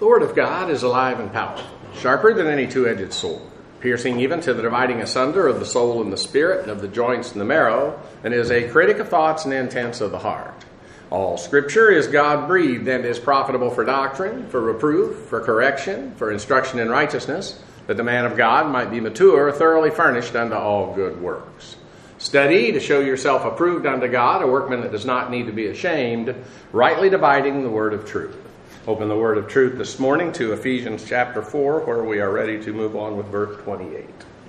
The Word of God is alive and powerful, sharper than any two-edged sword, piercing even to the dividing asunder of the soul and the spirit, and of the joints and the marrow, and is a critic of thoughts and intents of the heart. All Scripture is God-breathed and is profitable for doctrine, for reproof, for correction, for instruction in righteousness, that the man of God might be mature, thoroughly furnished unto all good works. Study to show yourself approved unto God, a workman that does not need to be ashamed, rightly dividing the word of truth. Open the word of truth this morning to Ephesians chapter 4, where we are ready to move on with verse 28.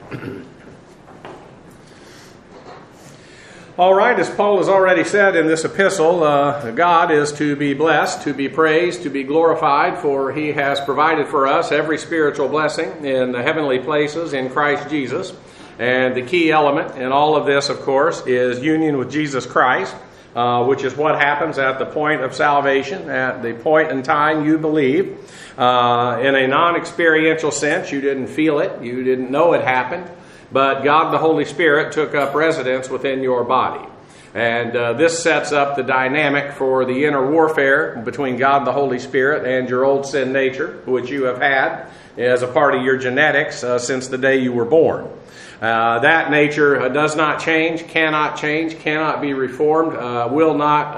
All right, as Paul has already said in this epistle, God is to be blessed, to be praised, to be glorified, for he has provided for us every spiritual blessing in the heavenly places in Christ Jesus. And the key element in all of this, of course, is union with Jesus Christ, which is what happens at the point of salvation, at the point in time you believe. In a non-experiential sense, you didn't feel it, you didn't know it happened, but God the Holy Spirit took up residence within your body. And this sets up the dynamic for the inner warfare between God the Holy Spirit and your old sin nature, which you have had as a part of your genetics since the day you were born. That nature does not change, cannot be reformed, will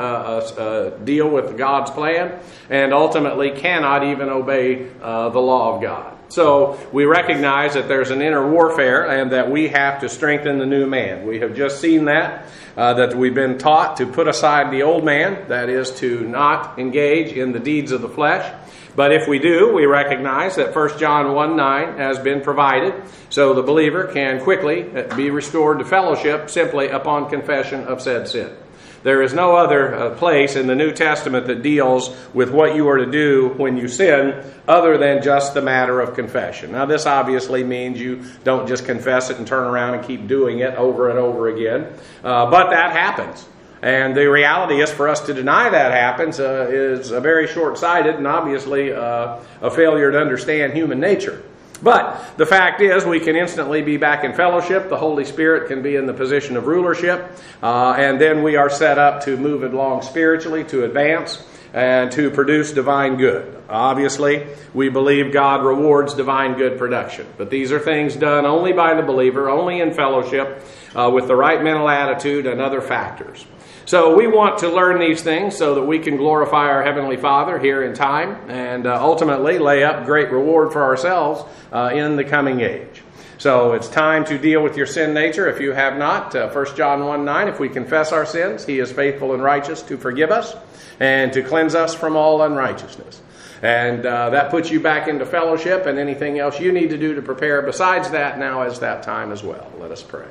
not deal with God's plan, and ultimately cannot even obey the law of God. So we recognize that there's an inner warfare and that we have to strengthen the new man. We have just seen that we've been taught to put aside the old man, that is to not engage in the deeds of the flesh. But if we do, we recognize that 1 John 1:9 has been provided, so the believer can quickly be restored to fellowship simply upon confession of said sin. There is no other place in the New Testament that deals with what you are to do when you sin other than just the matter of confession. Now, this obviously means you don't just confess it and turn around and keep doing it over and over again, but that happens. And the reality is, for us to deny that happens is very short-sighted and obviously a failure to understand human nature. But the fact is, we can instantly be back in fellowship. The Holy Spirit can be in the position of rulership. And then we are set up to move along spiritually, to advance, and to produce divine good. Obviously, we believe God rewards divine good production. But these are things done only by the believer, only in fellowship, with the right mental attitude and other factors. So we want to learn these things so that we can glorify our Heavenly Father here in time and ultimately lay up great reward for ourselves in the coming age. So it's time to deal with your sin nature. If you have not, 1 John 1:9, if we confess our sins, He is faithful and righteous to forgive us and to cleanse us from all unrighteousness. And that puts you back into fellowship, and anything else you need to do to prepare besides that, now is that time as well. Let us pray.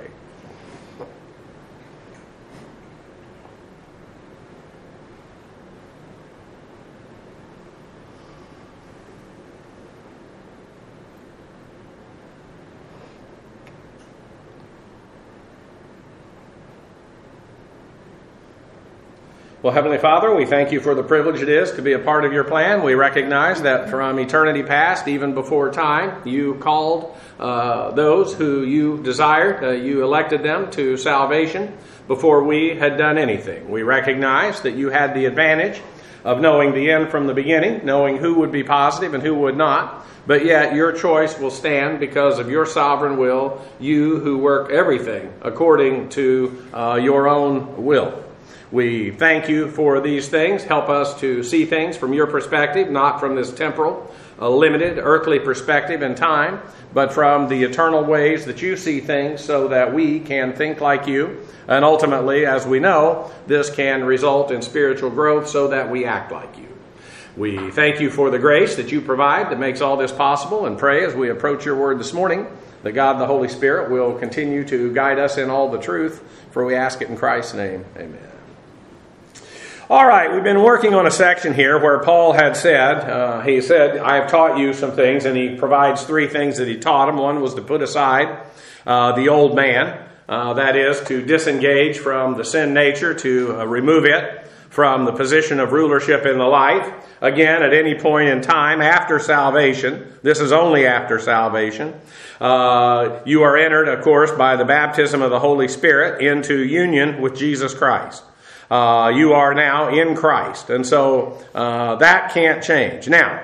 Well, Heavenly Father, we thank you for the privilege it is to be a part of your plan. We recognize that from eternity past, even before time, you called those who you desired. You elected them to salvation before we had done anything. We recognize that you had the advantage of knowing the end from the beginning, knowing who would be positive and who would not. But yet your choice will stand because of your sovereign will, you who work everything according to your own will. We thank you for these things. Help us to see things from your perspective, not from this temporal, limited, earthly perspective in time, but from the eternal ways that you see things so that we can think like you. And ultimately, as we know, this can result in spiritual growth so that we act like you. We thank you for the grace that you provide that makes all this possible, and pray as we approach your word this morning that God the Holy Spirit will continue to guide us in all the truth, for we ask it in Christ's name. Amen. All right, we've been working on a section here where Paul had said, he said, I have taught you some things, and he provides three things that he taught them. One was to put aside the old man, that is, to disengage from the sin nature, to remove it from the position of rulership in the life. Again, at any point in time after salvation, this is only after salvation, you are entered, of course, by the baptism of the Holy Spirit into union with Jesus Christ. You are now in Christ. And so that can't change. Now,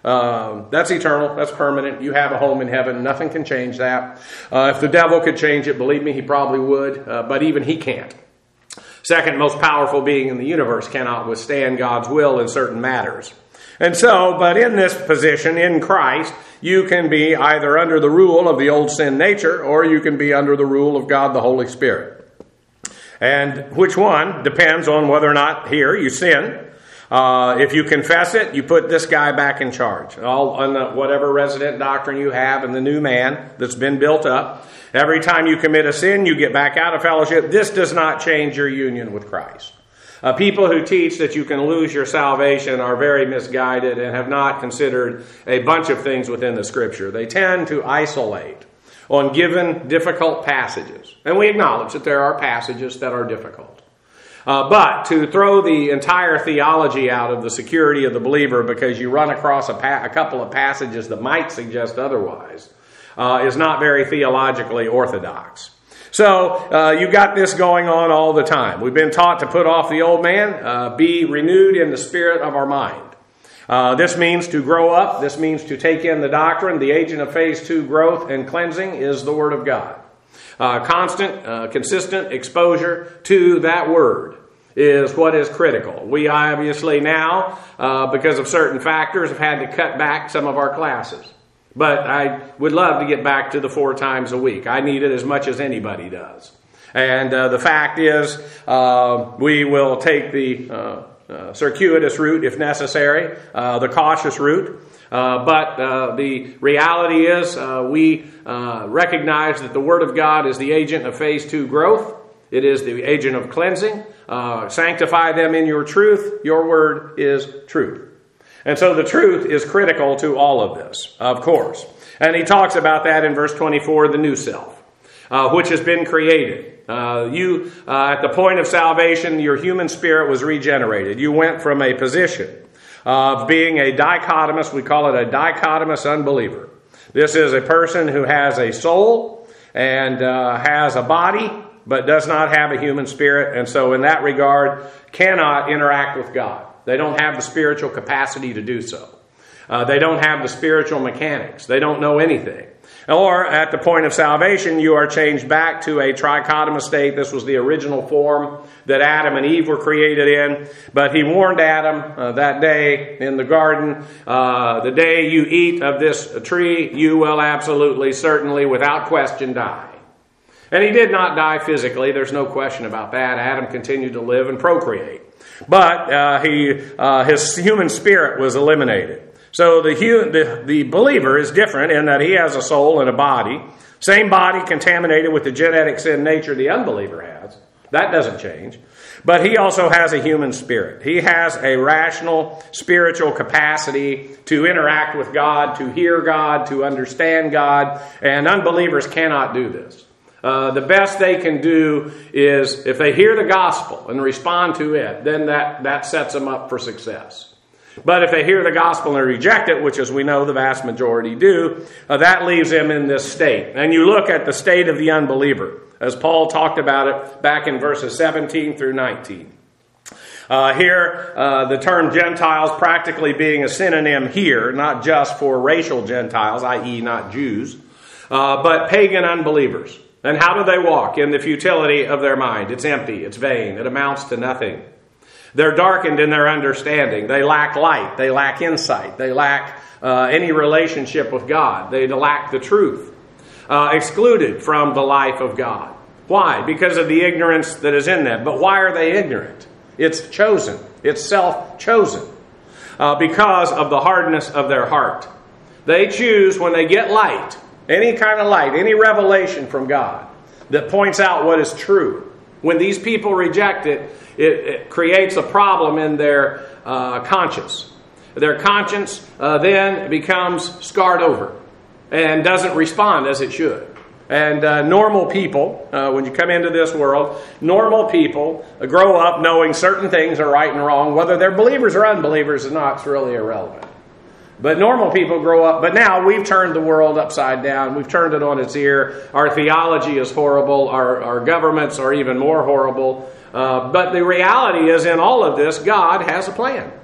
That's eternal. That's permanent. You have a home in heaven. Nothing can change that. If the devil could change it, believe me, he probably would. But even he can't. Second most powerful being in the universe cannot withstand God's will in certain matters. And so, but in this position, in Christ, you can be either under the rule of the old sin nature, or you can be under the rule of God the Holy Spirit. And which one depends on whether or not here you sin. If you confess it, you put this guy back in charge. On whatever resident doctrine you have in the new man that's been built up. Every time you commit a sin, you get back out of fellowship. This does not change your union with Christ. People who teach that you can lose your salvation are very misguided and have not considered a bunch of things within the Scripture. They tend to isolate on given difficult passages. And we acknowledge that there are passages that are difficult. But to throw the entire theology out of the security of the believer because you run across a couple of passages that might suggest otherwise is not very theologically orthodox. So you got this going on all the time. We've been taught to put off the old man, be renewed in the spirit of our mind. This means to grow up. This means to take in the doctrine. The agent of phase 2 growth and cleansing is the Word of God. Constant, consistent exposure to that Word is what is critical. We obviously now, because of certain factors, have had to cut back some of our classes. But I would love to get back to the 4 times a week. I need it as much as anybody does. And the fact is, we will take the circuitous route if necessary, the cautious route. But the reality is we recognize that the Word of God is the agent of phase 2 growth. It is the agent of cleansing. Sanctify them in your truth. Your Word is truth. And so the truth is critical to all of this, of course. And he talks about that in verse 24, the new self, which has been created. At the point of salvation, your human spirit was regenerated. You went from a position of being a dichotomous, we call it a dichotomous unbeliever. This is a person who has a soul and has a body, but does not have a human spirit. And so in that regard, cannot interact with God. They don't have the spiritual capacity to do so. They don't have the spiritual mechanics. They don't know anything. Or at the point of salvation, you are changed back to a trichotomous state. This was the original form that Adam and Eve were created in. But he warned Adam that day in the garden, the day you eat of this tree, you will absolutely, certainly, without question, die. And he did not die physically. There's no question about that. Adam continued to live and procreate. But his human spirit was eliminated. So the believer is different in that he has a soul and a body. Same body contaminated with the genetic sin nature the unbeliever has. That doesn't change. But he also has a human spirit. He has a rational spiritual capacity to interact with God, to hear God, to understand God. And unbelievers cannot do this. The best they can do is, if they hear the gospel and respond to it, then that sets them up for success. But if they hear the gospel and reject it, which as we know the vast majority do, that leaves them in this state. And you look at the state of the unbeliever, as Paul talked about it back in verses 17 through 19. Here, the term Gentiles practically being a synonym here, not just for racial Gentiles, i.e. not Jews, but pagan unbelievers. And how do they walk? In the futility of their mind. It's empty. It's vain. It amounts to nothing. They're darkened in their understanding. They lack light. They lack insight. They lack any relationship with God. They lack the truth. Excluded from the life of God. Why? Because of the ignorance that is in them. But why are they ignorant? It's chosen. It's self-chosen. Because of the hardness of their heart. They choose when they get light, any kind of light, any revelation from God that points out what is true. When these people reject it, it creates a problem in their conscience. Their conscience then becomes scarred over and doesn't respond as it should. And normal people, when you come into this world, normal people grow up knowing certain things are right and wrong. Whether they're believers or unbelievers or not, it's really irrelevant. But normal people grow up, but now we've turned the world upside down. We've turned it on its ear. Our theology is horrible. Our governments are even more horrible. But the reality is, in all of this, God has a plan.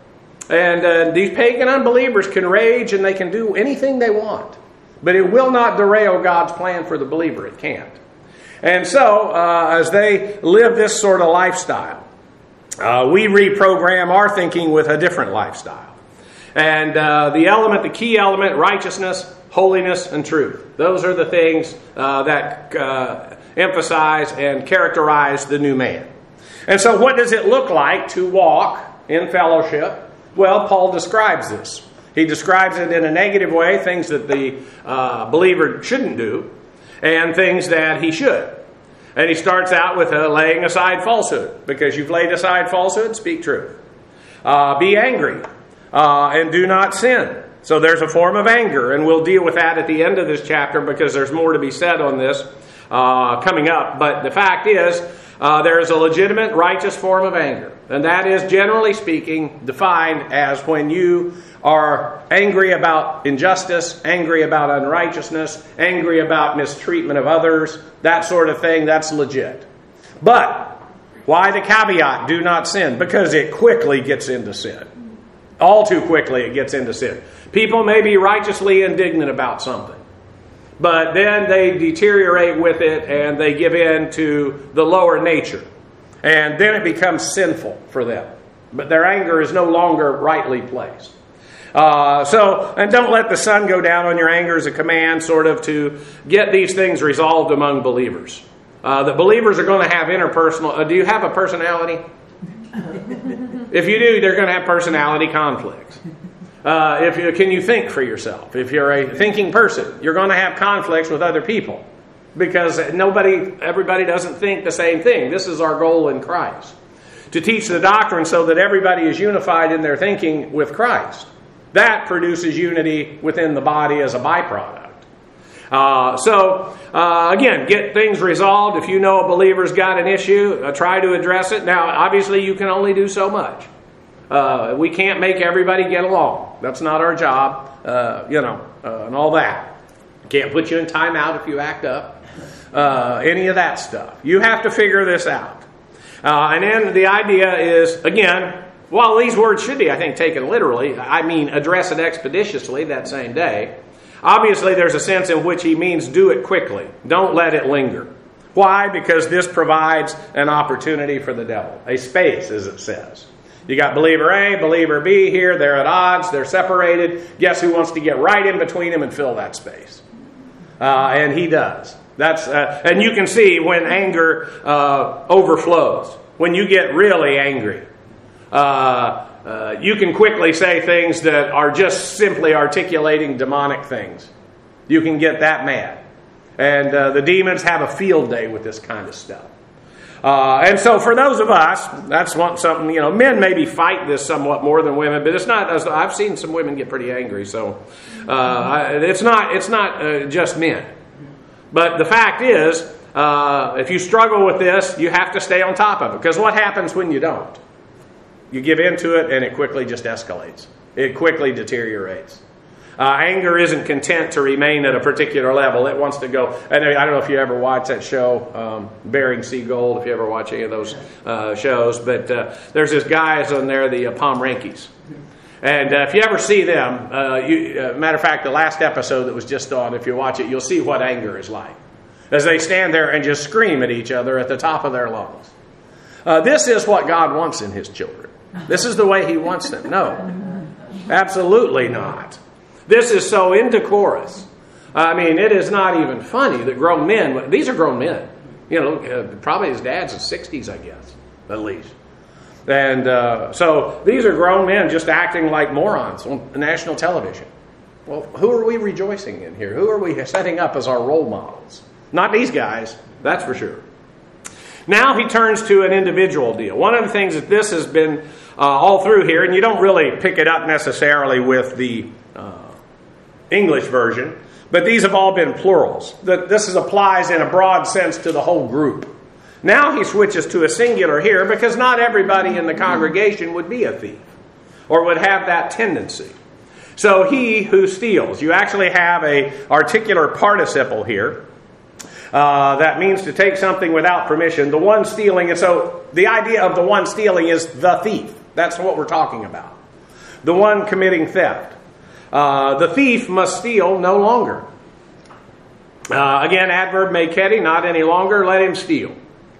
And these pagan unbelievers can rage and they can do anything they want. But it will not derail God's plan for the believer. It can't. And so, as they live this sort of lifestyle, we reprogram our thinking with a different lifestyle. And the key element, righteousness, holiness, and truth. Those are the things that emphasize and characterize the new man. And so what does it look like to walk in fellowship? Well, Paul describes this. He describes it in a negative way, things that the believer shouldn't do, and things that he should. And he starts out with laying aside falsehood. Because you've laid aside falsehood, speak truth. Be angry, and do not sin. So there's a form of anger, and we'll deal with that at the end of this chapter because there's more to be said on this coming up. But the fact is, there is a legitimate righteous form of anger. And that is, generally speaking, defined as when you are angry about injustice, angry about unrighteousness, angry about mistreatment of others, that sort of thing. That's legit. But why the caveat, do not sin? Because it quickly gets into sin. All too quickly it gets into sin. People may be righteously indignant about something, but then they deteriorate with it and they give in to the lower nature. And then it becomes sinful for them. But their anger is no longer rightly placed. And don't let the sun go down on your anger is a command sort of to get these things resolved among believers. The believers are going to have interpersonal... do you have a personality? If you do, they're going to have personality conflicts. Can you think for yourself? If you're a thinking person, you're going to have conflicts with other people. Because everybody doesn't think the same thing. This is our goal in Christ. To teach the doctrine so that everybody is unified in their thinking with Christ. That produces unity within the body as a byproduct. Again, get things resolved. If you know a believer's got an issue, try to address it. Now, obviously, you can only do so much. We can't make everybody get along. That's not our job, and all that. Can't put you in timeout if you act up. Any of that stuff. You have to figure this out. And then the idea is, again, while these words should be, I think, taken literally, I mean address it expeditiously that same day. Obviously, there's a sense in which he means do it quickly. Don't let it linger. Why? Because this provides an opportunity for the devil. A space, as it says. You got believer A, believer B here. They're at odds. They're separated. Guess who wants to get right in between them and fill that space? And he does. And you can see when anger overflows. When you get really angry. You can quickly say things that are just simply articulating demonic things. You can get that mad. And the demons have a field day with this kind of stuff. And so for those of us, that's something, men maybe fight this somewhat more than women, but it's not, I've seen some women get pretty angry, so it's not just men. But the fact is, if you struggle with this, you have to stay on top of it. Because what happens when you don't? You give into it and it quickly just escalates. It quickly deteriorates. Anger isn't content to remain at a particular level. It wants to go. And I don't know if you ever watched that show, Bering Sea Gold, if you ever watch any of those shows. But there's this guys on there, the Pomerankis. And if you ever see them, matter of fact, the last episode that was just on, if you watch it, you'll see what anger is like. As they stand there and just scream at each other at the top of their lungs. This is what God wants in His children. This is the way He wants them. No, absolutely not. This is so indecorous. I mean, it is not even funny that grown men, these are grown men. Probably his dad's in his 60s, I guess, at least. And so these are grown men just acting like morons on national television. Well, who are we rejoicing in here? Who are we setting up as our role models? Not these guys, that's for sure. Now he turns to an individual deal. One of the things that this has been all through here, and you don't really pick it up necessarily with the English version, but these have all been plurals. This applies in a broad sense to the whole group. Now he switches to a singular here because not everybody in the congregation would be a thief or would have that tendency. So he who steals. You actually have a articular participle here. That means to take something without permission. The one stealing, and so the idea of the one stealing is the thief. That's what we're talking about. the one committing theft. The thief must steal no longer. Again, adverb maketi, not any longer, let him steal.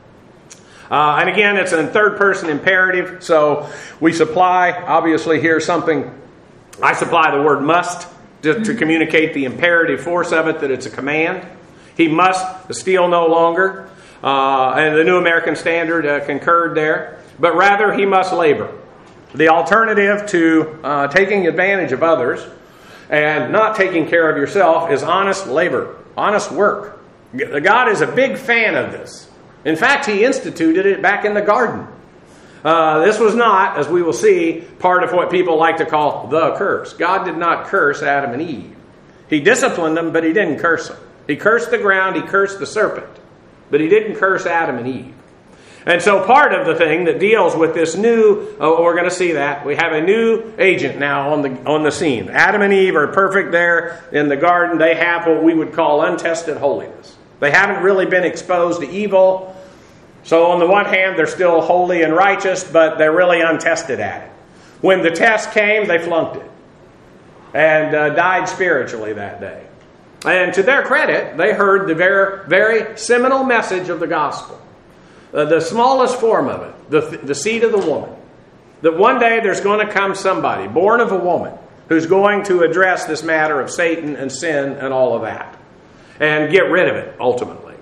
And again, it's in third person imperative, so we supply, obviously here something, I supply the word must to communicate the imperative force of it, that it's a command. He must steal no longer, and the New American Standard concurred there, but rather he must labor. The alternative to taking advantage of others and not taking care of yourself is honest labor, honest work. God is a big fan of this. In fact, he instituted it back in the garden. This was not, as we will see, part of what people like to call the curse. God did not curse Adam and Eve. He disciplined them, but he didn't curse them. He cursed the ground, he cursed the serpent, but he didn't curse Adam and Eve. And so part of the thing that deals with this new, we're going to see that, we have a new agent now on the scene. Adam and Eve are perfect there in the garden. They have what we would call untested holiness. They haven't really been exposed to evil. So on the one hand, they're still holy and righteous, but they're really untested at it. When the test came, they flunked it and died spiritually that day. And to their credit, they heard the very, very seminal message of the gospel. The smallest form of it, the seed of the woman. That one day there's going to come somebody, born of a woman, who's going to address this matter of Satan and sin and all of that. And get rid of it, ultimately.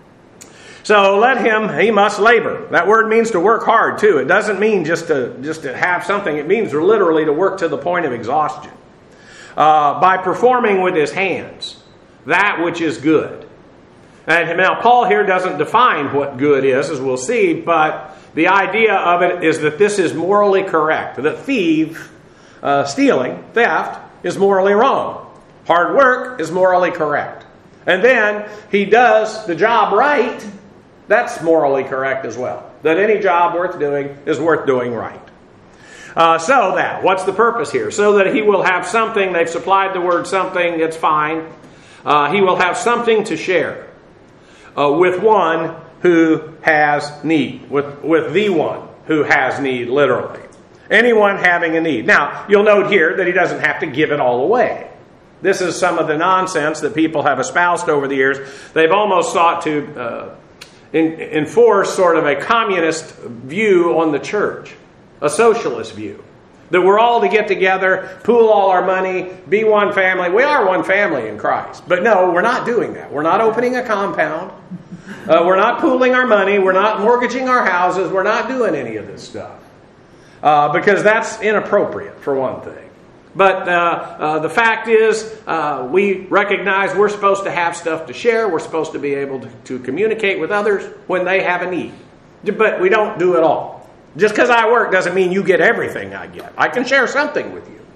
So he must labor. That word means to work hard, too. It doesn't mean just to have something. It means literally to work to the point of exhaustion. By performing with his hands that which is good. And now Paul here doesn't define what good is, as we'll see, but the idea of it is that this is morally correct. That stealing, theft, is morally wrong. Hard work is morally correct. And then he does the job right, that's morally correct as well. That any job worth doing is worth doing right. What's the purpose here? So that he will have something, they've supplied the word something, it's fine. He will have something to share. With one who has need. With the one who has need, literally. Anyone having a need. Now, you'll note here that he doesn't have to give it all away. This is some of the nonsense that people have espoused over the years. They've almost sought to enforce sort of a communist view on the church. A socialist view. That we're all to get together, pool all our money, be one family. We are one family in Christ. But no, we're not doing that. We're not opening a compound. We're not pooling our money. We're not mortgaging our houses. We're not doing any of this stuff. Because that's inappropriate, for one thing. But the fact is, we recognize we're supposed to have stuff to share. We're supposed to be able to communicate with others when they have a need. But we don't do it all. Just because I work doesn't mean you get everything I get. I can share something with you.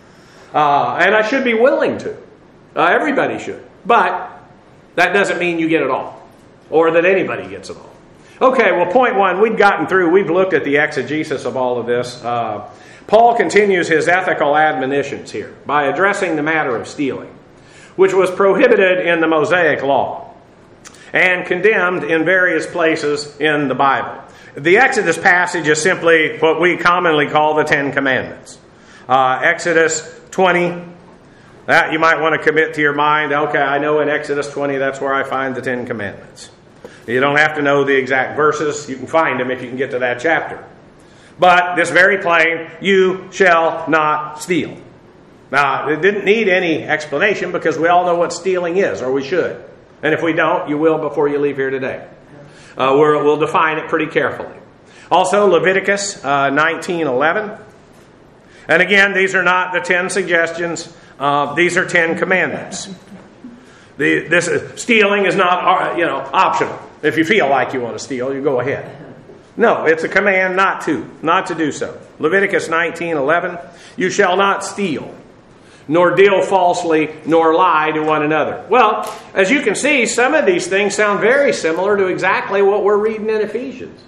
And I should be willing to. Everybody should. But that doesn't mean you get it all. Or that anybody gets it all. Okay, well, point one, we've gotten through. We've looked at the exegesis of all of this. Paul continues his ethical admonitions here by addressing the matter of stealing, which was prohibited in the Mosaic Law and condemned in various places in the Bible. The Exodus passage is simply what we commonly call the Ten Commandments. Exodus 20, that you might want to commit to your mind. Okay, I know in Exodus 20 that's where I find the Ten Commandments. You don't have to know the exact verses. You can find them if you can get to that chapter. But this very plain, you shall not steal. Now, it didn't need any explanation because we all know what stealing is, or we should. And if we don't, you will before you leave here today. We'll define it pretty carefully. Also, Leviticus 19:11. And again, these are not the 10 suggestions. These are 10 commandments. Stealing is not optional. If you feel like you want to steal, you go ahead. No, it's a command not to do so. Leviticus 19:11. You shall not steal, nor deal falsely, nor lie to one another. Well, as you can see, some of these things sound very similar to exactly what we're reading in Ephesians.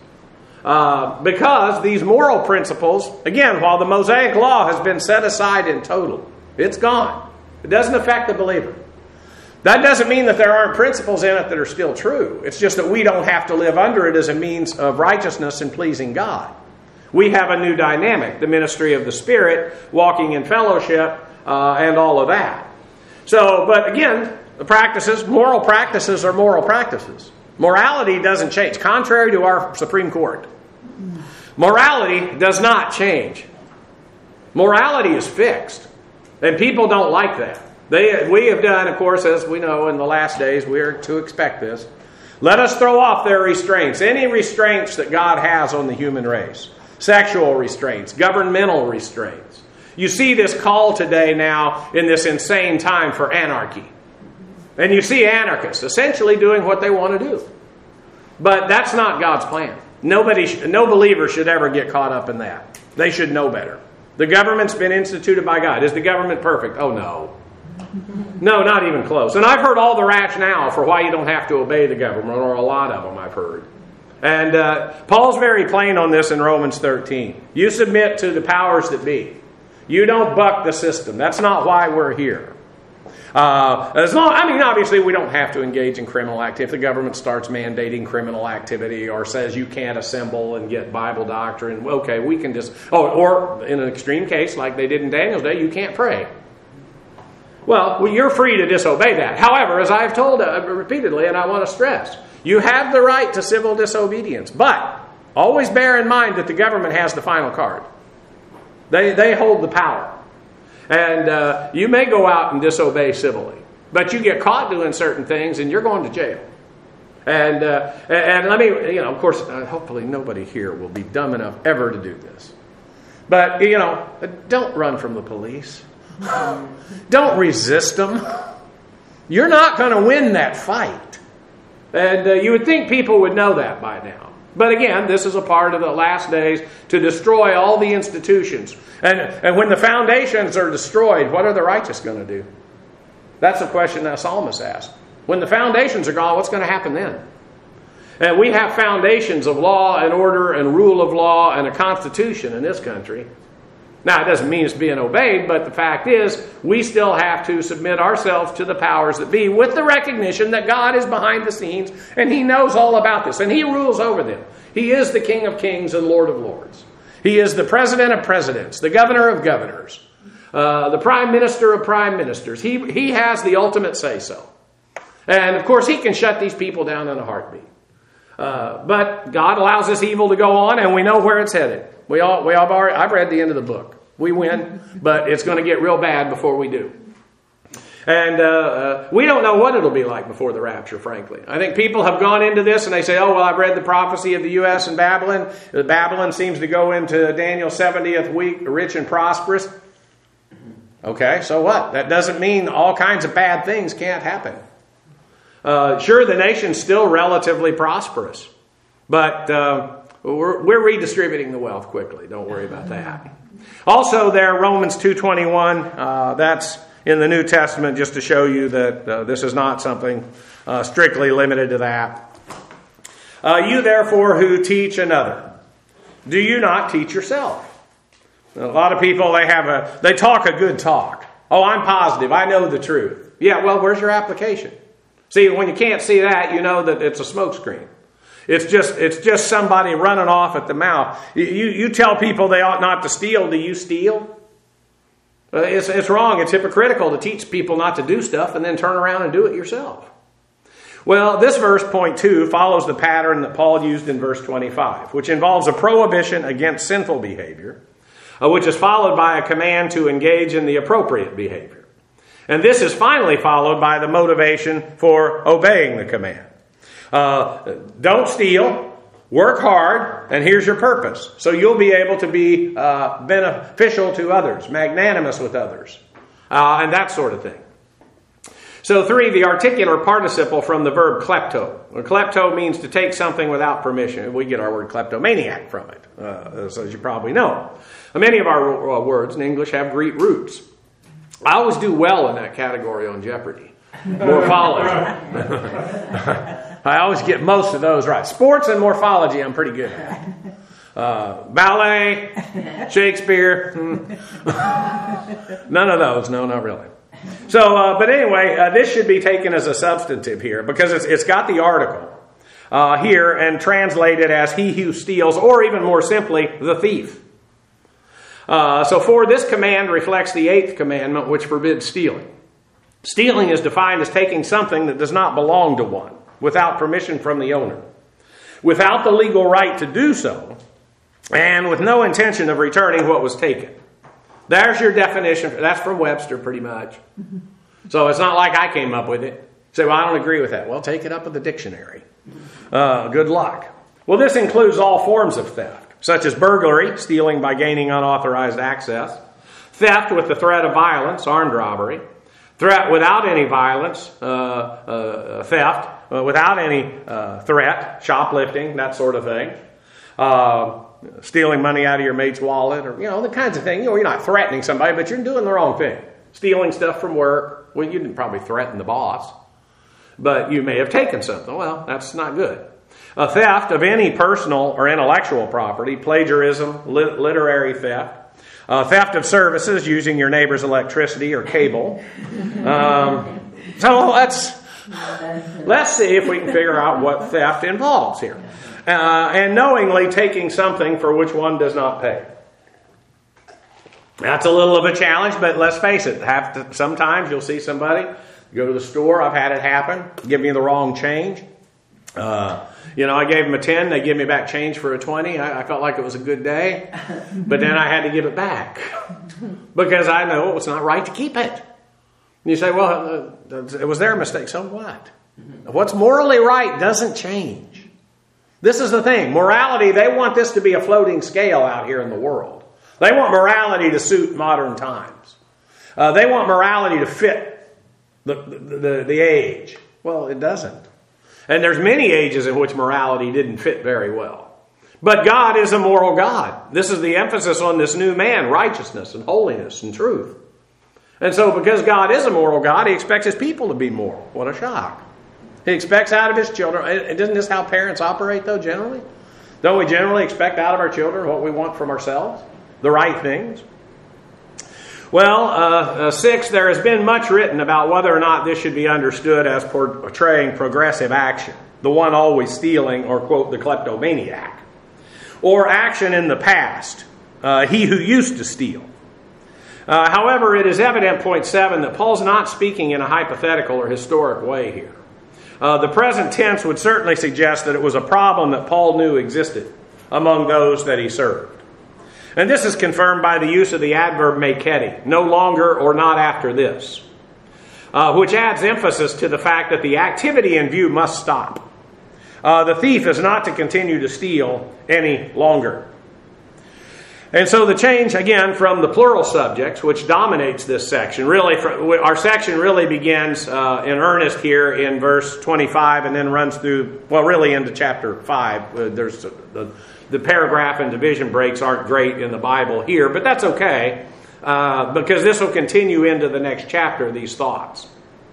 Because these moral principles, again, while the Mosaic Law has been set aside in total, it's gone. It doesn't affect the believer. That doesn't mean that there aren't principles in it that are still true. It's just that we don't have to live under it as a means of righteousness and pleasing God. We have a new dynamic, the ministry of the Spirit, walking in fellowship, and all of that. So, but again, the practices, moral practices are moral practices. Morality doesn't change, contrary to our Supreme Court. Morality does not change. Morality is fixed, and people don't like that. We have done, of course, as we know in the last days, we are to expect this. Let us throw off their restraints, any restraints that God has on the human race. Sexual restraints, governmental restraints. You see this call today now in this insane time for anarchy. And you see anarchists essentially doing what they want to do. But that's not God's plan. No believer should ever get caught up in that. They should know better. The government's been instituted by God. Is the government perfect? Oh, no. No, not even close. And I've heard all the rationale for why you don't have to obey the government, or a lot of them I've heard. And Paul's very plain on this in Romans 13. You submit to the powers that be. You don't buck the system. That's not why we're here. Obviously we don't have to engage in criminal activity. If the government starts mandating criminal activity or says you can't assemble and get Bible doctrine, okay, we can just... or in an extreme case, like they did in Daniel's day, you can't pray. Well, you're free to disobey that. However, as I've told repeatedly, and I want to stress, you have the right to civil disobedience. But always bear in mind that the government has the final card. They hold the power. And you may go out and disobey civilly. But you get caught doing certain things and you're going to jail. And let me, of course, hopefully nobody here will be dumb enough ever to do this. But, don't run from the police. Don't resist them. You're not going to win that fight. And you would think people would know that by now. But again, this is a part of the last days to destroy all the institutions. And when the foundations are destroyed, what are the righteous going to do? That's the question that psalmist asked. When the foundations are gone, what's going to happen then? And we have foundations of law and order and rule of law and a constitution in this country. Now, it doesn't mean it's being obeyed, but the fact is, we still have to submit ourselves to the powers that be with the recognition that God is behind the scenes and He knows all about this and He rules over them. He is the King of kings and Lord of lords. He is the president of presidents, the governor of governors, the prime minister of prime ministers. He has the ultimate say-so. And, of course, He can shut these people down in a heartbeat. But God allows this evil to go on, and we know where it's headed. I've read the end of the book. We win, but it's going to get real bad before we do. And we don't know what it'll be like before the rapture, frankly. I think people have gone into this and they say, oh, well, I've read the prophecy of the U.S. and Babylon. Babylon seems to go into Daniel's 70th week, rich and prosperous. Okay, so what? That doesn't mean all kinds of bad things can't happen. Sure, the nation's still relatively prosperous, but we're redistributing the wealth quickly. Don't worry about that. Also there, Romans 2:21, that's in the New Testament just to show you that this is not something strictly limited to that. You therefore who teach another, do you not teach yourself? A lot of people, they talk a good talk. Oh, I'm positive. I know the truth. Yeah, well, where's your application? See, when you can't see that, you know that it's a smokescreen. It's just somebody running off at the mouth. You tell people they ought not to steal. Do you steal? It's wrong. It's hypocritical to teach people not to do stuff and then turn around and do it yourself. Well, this verse, point 2, follows the pattern that Paul used in verse 25, which involves a prohibition against sinful behavior, which is followed by a command to engage in the appropriate behavior. And this is finally followed by the motivation for obeying the command. Don't steal, work hard, and here's your purpose. So you'll be able to be beneficial to others, magnanimous with others, and that sort of thing. So 3, the articular participle from the verb klepto. Klepto means to take something without permission. We get our word kleptomaniac from it, as you probably know. Many of our words in English have Greek roots. I always do well in that category on Jeopardy. Morphology. I always get most of those right. Sports and morphology I'm pretty good at. Ballet, Shakespeare. None of those. No, not really. So, but anyway, this should be taken as a substantive here because it's got the article. here and translated as he who steals, or even more simply, the thief. So for this command reflects the 8th commandment, which forbids stealing. Stealing is defined as taking something that does not belong to one, without permission from the owner, without the legal right to do so, and with no intention of returning what was taken. There's your definition. That's from Webster, pretty much. So it's not like I came up with it. Say, well, I don't agree with that. Well, take it up with the dictionary. Good luck. Well, this includes all forms of theft, such as burglary, stealing by gaining unauthorized access, theft with the threat of violence, armed robbery, threat without any violence, theft without any threat, shoplifting, that sort of thing, stealing money out of your mate's wallet, or, the kinds of things. You're not threatening somebody, but you're doing the wrong thing. Stealing stuff from work. Well, you didn't probably threaten the boss, but you may have taken something. Well, that's not good. A theft of any personal or intellectual property, plagiarism, literary theft, theft of services, using your neighbor's electricity or cable. So let's see if we can figure out what theft involves here. And knowingly taking something for which one does not pay. That's a little of a challenge, but let's face it. Sometimes you'll see somebody go to the store. I've had it happen. Give me the wrong change. I gave them a 10. They give me back change for a 20. I felt like it was a good day. But then I had to give it back. Because I know it was not right to keep it. And you say, well, it was their mistake. So what? What's morally right doesn't change. This is the thing. Morality, they want this to be a floating scale out here in the world. They want morality to suit modern times. They want morality to fit the age. Well, it doesn't. And there's many ages in which morality didn't fit very well. But God is a moral God. This is the emphasis on this new man, righteousness and holiness and truth. And so because God is a moral God, He expects His people to be moral. What a shock. He expects out of His children. Isn't this how parents operate, though, generally? Don't we generally expect out of our children what we want from ourselves? The right things? Well, 6, there has been much written about whether or not this should be understood as portraying progressive action, the one always stealing, or, quote, the kleptomaniac, or action in the past, he who used to steal. However, it is evident, point 7, that Paul's not speaking in a hypothetical or historic way here. The present tense would certainly suggest that it was a problem that Paul knew existed among those that he served. And this is confirmed by the use of the adverb maketi, no longer or not after this, which adds emphasis to the fact that the activity in view must stop. The thief is not to continue to steal any longer. And so the change, again, from the plural subjects, which dominates this section, our section really begins in earnest here in verse 25 and then runs through, really into chapter 5. There's the paragraph and division breaks aren't great in the Bible here, but that's okay, because this will continue into the next chapter, these thoughts,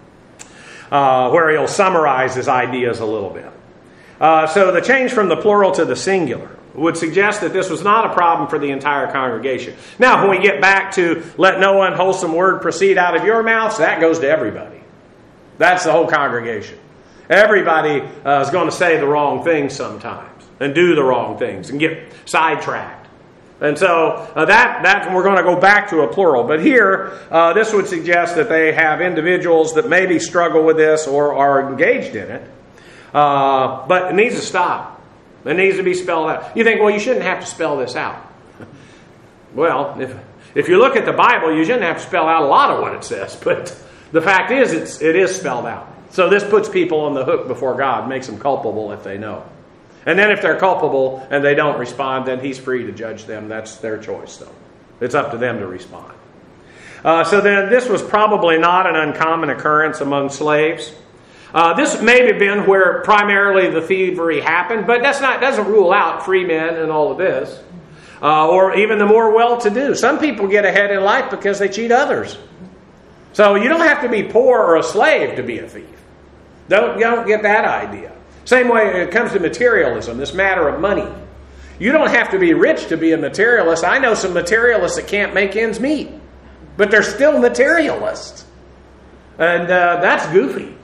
where he'll summarize his ideas a little bit. So the change from the plural to the singular would suggest that this was not a problem for the entire congregation. Now, when we get back to let no unwholesome word proceed out of your mouths, that goes to everybody. That's the whole congregation. Everybody is going to say the wrong things sometimes and do the wrong things and get sidetracked. And so that we're going to go back to a plural. But here, this would suggest that they have individuals that maybe struggle with this or are engaged in it. But it needs to stop. It needs to be spelled out. You think, well, you shouldn't have to spell this out. Well, if you look at the Bible, you shouldn't have to spell out a lot of what it says. But the fact is, it is spelled out. So this puts people on the hook before God, makes them culpable if they know. And then if they're culpable and they don't respond, then He's free to judge them. That's their choice, though. It's up to them to respond. So then this was probably not an uncommon occurrence among slaves. This may have been where primarily the thievery happened, but doesn't rule out free men and all of this, or even the more well-to-do. Some people get ahead in life because they cheat others. So you don't have to be poor or a slave to be a thief. Don't get that idea. Same way it comes to materialism, this matter of money. You don't have to be rich to be a materialist. I know some materialists that can't make ends meet, but they're still materialists, and that's goofy.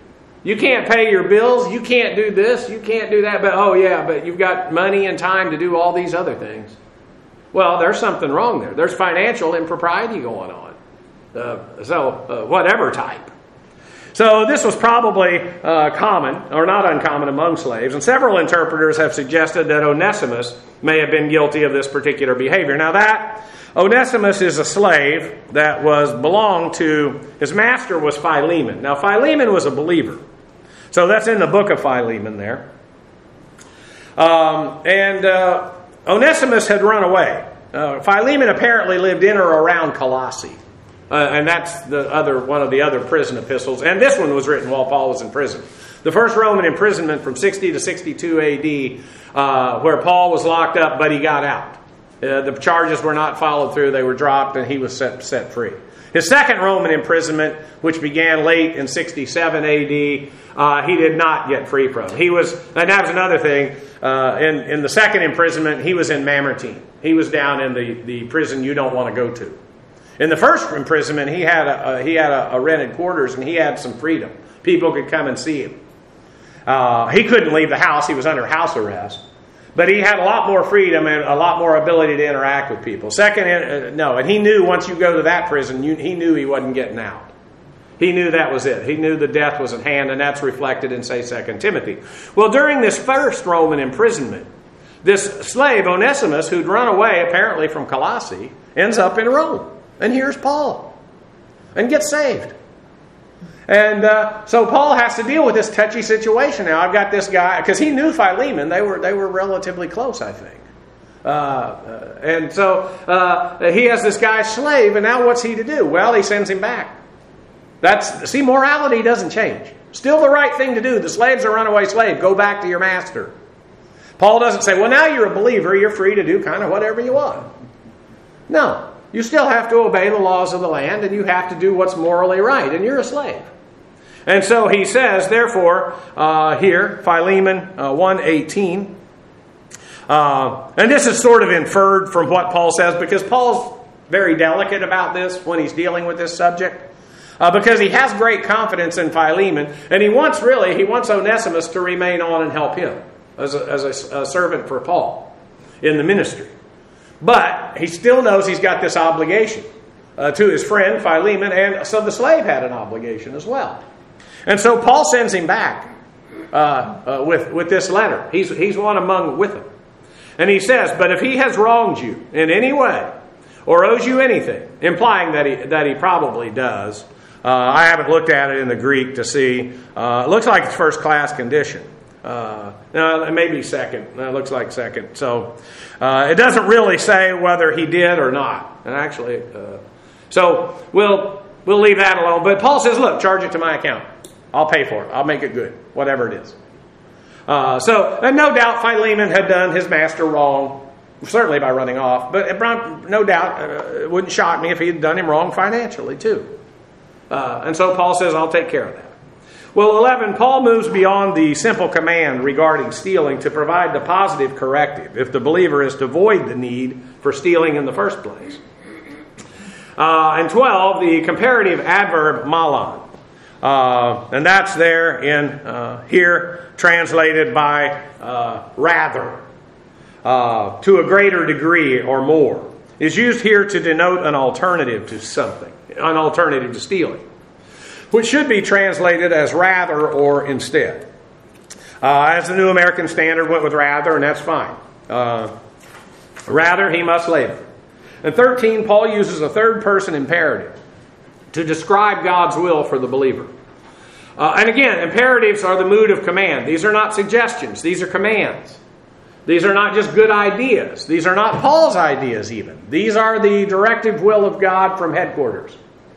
You can't pay your bills. You can't do this. You can't do that. But you've got money and time to do all these other things. Well, there's something wrong there. There's financial impropriety going on. Whatever type. So this was probably common, or not uncommon, among slaves. And several interpreters have suggested that Onesimus may have been guilty of this particular behavior. Now that Onesimus is a slave that belonged to, his master was Philemon. Now Philemon was a believer. So that's in the book of Philemon there. Onesimus had run away. Philemon apparently lived in or around Colossae. And that's one of the other prison epistles. And this one was written while Paul was in prison. The first Roman imprisonment from 60 to 62 AD, where Paul was locked up, but he got out. The charges were not followed through. They were dropped, and he was set free. His second Roman imprisonment, which began late in 67 AD, he did not get free from. And that was another thing. In the second imprisonment, he was in Mamertine. He was down in the prison you don't want to go to. In the first imprisonment, he had a rented quarters, and he had some freedom. People could come and see him. He couldn't leave the house. He was under house arrest. But he had a lot more freedom and a lot more ability to interact with people. And he knew once you go to that prison, he knew he wasn't getting out. He knew that was it. He knew the death was at hand, and that's reflected in, say, 2 Timothy. Well, during this first Roman imprisonment, this slave, Onesimus, who'd run away apparently from Colossae, ends up in Rome. And here's Paul. And gets saved. And so Paul has to deal with this touchy situation. Now, I've got this guy, because he knew Philemon. They were relatively close, I think. And so he has this guy's slave, and now what's he to do? Well, he sends him back. Morality doesn't change. Still the right thing to do. The slave's a runaway slave. Go back to your master. Paul doesn't say, well, now you're a believer. You're free to do kind of whatever you want. No. You still have to obey the laws of the land, and you have to do what's morally right, and you're a slave. And so he says, therefore, here, Philemon 1:18, and this is sort of inferred from what Paul says, because Paul's very delicate about this when he's dealing with this subject, because he has great confidence in Philemon, and he wants Onesimus to remain on and help him as a servant for Paul in the ministry. But he still knows he's got this obligation to his friend Philemon, and so the slave had an obligation as well. And so Paul sends him back with this letter. He's one among with him. And he says, but if he has wronged you in any way or owes you anything, implying that he probably does. I haven't looked at it in the Greek to see. It looks like it's first class condition. No, it may be second. It looks like second. So it doesn't really say whether he did or not. And actually, so we'll leave that alone. But Paul says, look, charge it to my account. I'll pay for it. I'll make it good, whatever it is. And no doubt Philemon had done his master wrong, certainly by running off. But no doubt, it wouldn't shock me if he had done him wrong financially too. And so Paul says, I'll take care of that. Well, 11, Paul moves beyond the simple command regarding stealing to provide the positive corrective if the believer is to avoid the need for stealing in the first place. And 12, the comparative adverb malon. And that's there in here translated by rather, to a greater degree or more, is used here to denote an alternative to something, an alternative to stealing, which should be translated as rather or instead. As the New American Standard went with rather, and that's fine. Rather, he must labor. And 13, Paul uses a third person imperative to describe God's will for the believer. And again, imperatives are the mood of command. These are not suggestions. These are commands. These are not just good ideas. These are not Paul's ideas even. These are the directive will of God from headquarters.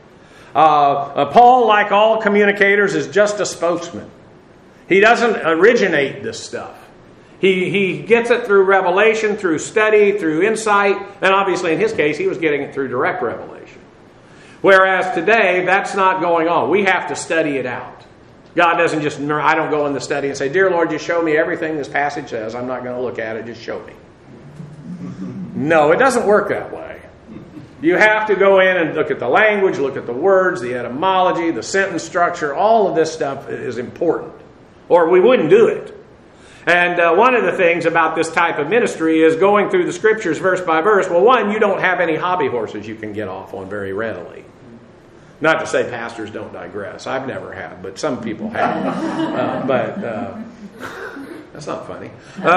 Paul, like all communicators, is just a spokesman. He doesn't originate this stuff. He gets it through revelation, through study, through insight, and obviously in his case, he was getting it through direct revelation. Whereas today, that's not going on. We have to study it out. God doesn't just, I don't go in the study and say, Dear Lord, just show me everything this passage says. I'm not going to look at it, just show me. No, it doesn't work that way. You have to go in and look at the language, look at the words, the etymology, the sentence structure. All of this stuff is important, or we wouldn't do it. And one of the things about this type of ministry is going through the scriptures verse by verse. Well, one, you don't have any hobby horses you can get off on very readily. Not to say pastors don't digress. I've never had, but some people have. But that's not funny.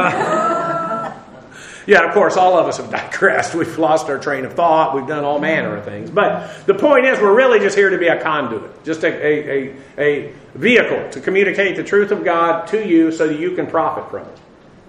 Yeah, of course, all of us have digressed. We've lost our train of thought. We've done all manner of things. But the point is, we're really just here to be a conduit, just a vehicle to communicate the truth of God to you so that you can profit from it.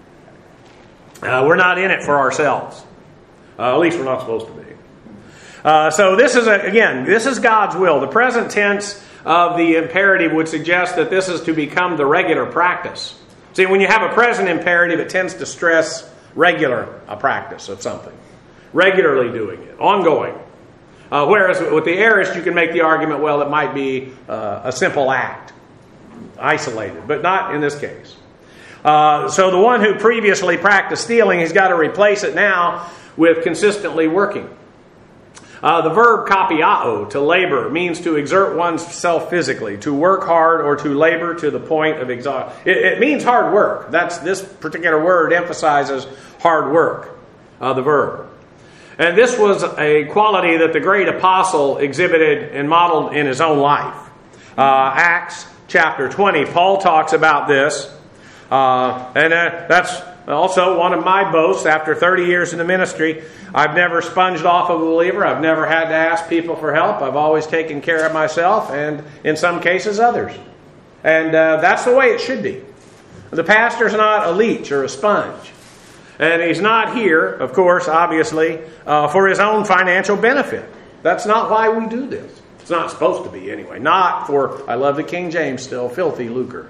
We're not in it for ourselves. At least we're not supposed to be. So this is, this is God's will. The present tense of the imperative would suggest that this is to become the regular practice. See, when you have a present imperative, it tends to stress regular practice of something. Regularly doing it. Ongoing. Whereas with the aorist, you can make the argument, well, it might be a simple act. Isolated. But not in this case. So the one who previously practiced stealing, he's got to replace it now with consistently working. The verb kapiao, to labor, means to exert oneself physically, to work hard or to labor to the point of exhaustion. It means hard work. This particular word emphasizes hard work, the verb. And this was a quality that the great apostle exhibited and modeled in his own life. Acts chapter 20, Paul talks about this. And that's also one of my boasts after 30 years in the ministry. I've never sponged off a believer. I've never had to ask people for help. I've always taken care of myself and, in some cases, others. And that's the way it should be. The pastor's not a leech or a sponge. And he's not here, of course, obviously, for his own financial benefit. That's not why we do this. It's not supposed to be, anyway. Not for, I love the King James still, filthy lucre.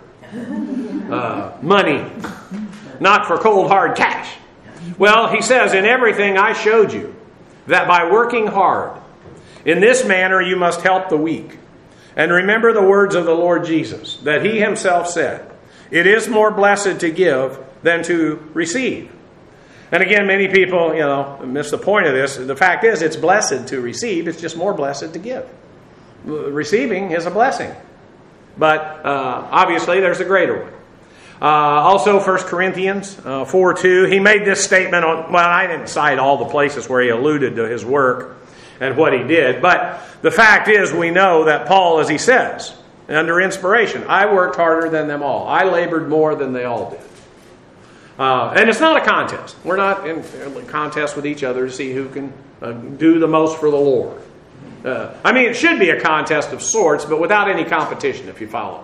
Money. Not for cold, hard cash. Well, he says, in everything I showed you, that by working hard, in this manner you must help the weak. And remember the words of the Lord Jesus, that he himself said, it is more blessed to give than to receive. And again, many people, miss the point of this. The fact is, it's blessed to receive. It's just more blessed to give. Receiving is a blessing. But obviously, there's a greater one. Also, 1 Corinthians 4:2, he made this statement on, well, I didn't cite all the places where he alluded to his work and what he did. But the fact is, we know that Paul, as he says, under inspiration, I worked harder than them all. I labored more than they all did. And it's not a contest. We're not in a contest with each other to see who can do the most for the Lord. It should be a contest of sorts, but without any competition, if you follow.